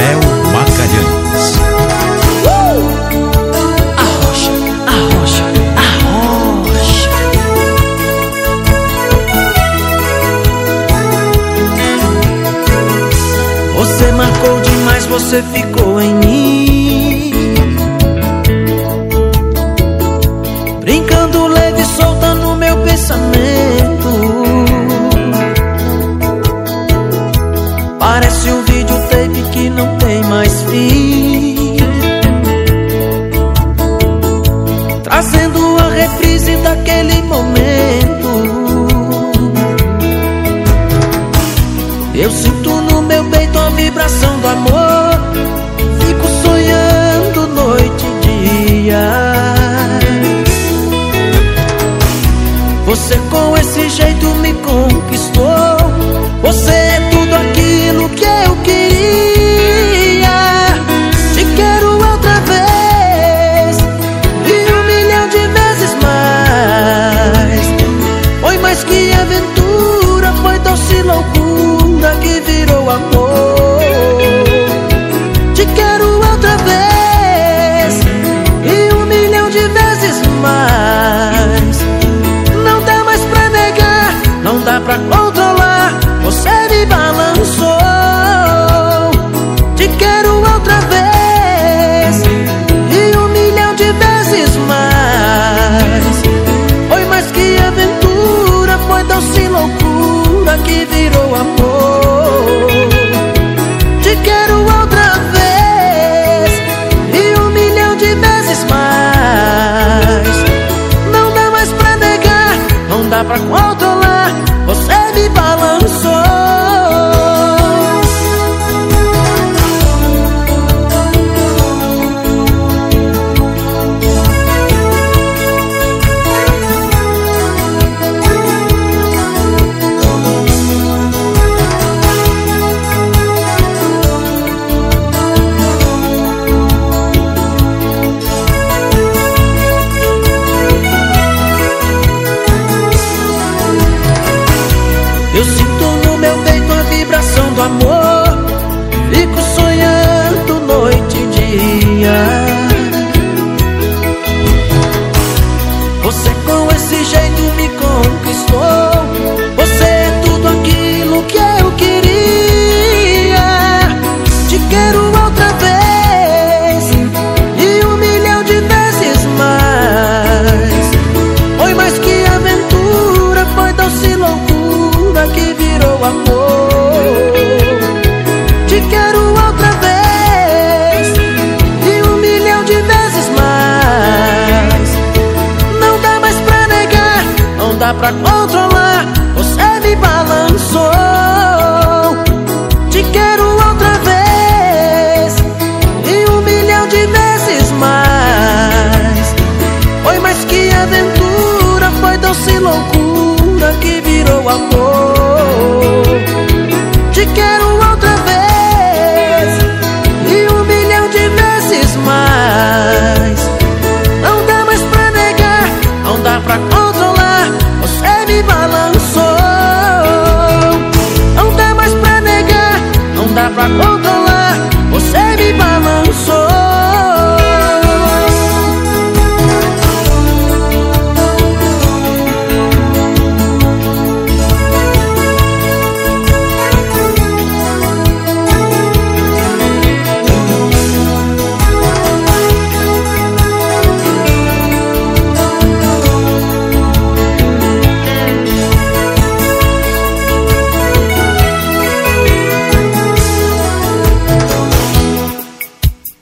Léo Magalhães. Arrocha, arrocha, arrocha. Você marcou demais, você ficou em mim, brincando leve e solta no meu pensamento. Parece um videotape que não tem mais fim, trazendo a reprise daquele momento. Eu sinto no meu peito a vibração do amor, fico sonhando noite e dia. Você com esse jeito me conquistou, você é tudo aquilo que eu queria. Te quero outra vez e 1.000.000 de vezes mais. Foi mais que aventura, foi doce loucura que virou amor. Te quero outra vez e 1.000.000 de vezes mais. Não dá mais pra negar, não dá pra controlar, você me balançou. Te quero outra vez e 1.000.000 de vezes mais. Foi mais que aventura, foi doce loucura que virou amor. Te quero outra vez e 1.000.000 de vezes mais. Não dá mais pra negar, não dá pra controlar, você me balançou. Eu sinto no meu peito a vibração do amor, fico sonhando noite e dia. Você com esse jeito me conquistou, você é tudo aquilo que eu queria. Te quero outra vez e 1.000.000 de vezes mais. Foi mais que aventura, foi doce loucura que virou amor. Te quero outra vez e 1.000.000 de vezes mais. Não dá mais pra negar, não dá pra controlar, você me balançou. Te quero outra vez e 1.000.000 de vezes mais. Foi mais que aventura, foi doce loucura que virou amor. Te quero outra vez e 1.000.000 de vezes mais. Não dá mais pra negar, não dá pra controlar, você me balançou. Não dá mais pra negar, não dá pra controlar.